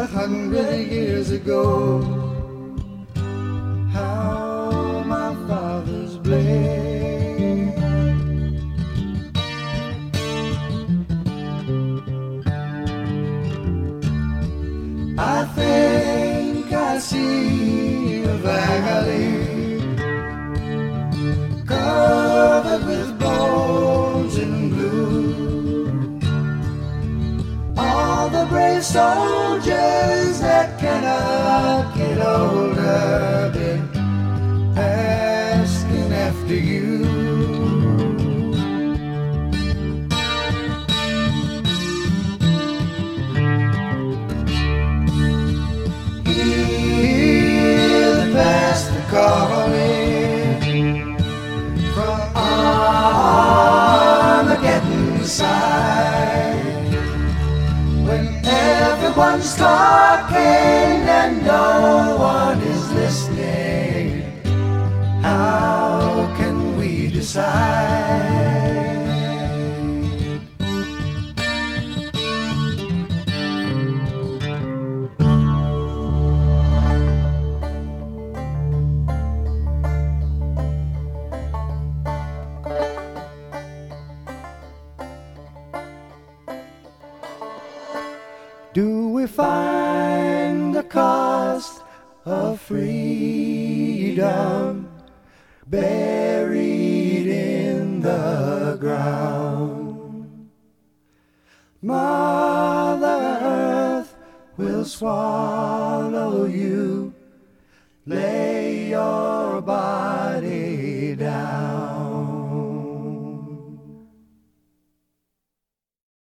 100 years ago, how my fathers bled. I think I see a valley covered with bones and blue. All the brave soldiers that cannot get older been asking after you. Hear the pastor calling from Armageddon's side, when everyone's talking and no one is listening. How can we decide? Do we find the cost of freedom buried in the ground? Mother Earth will swallow you. Lay your body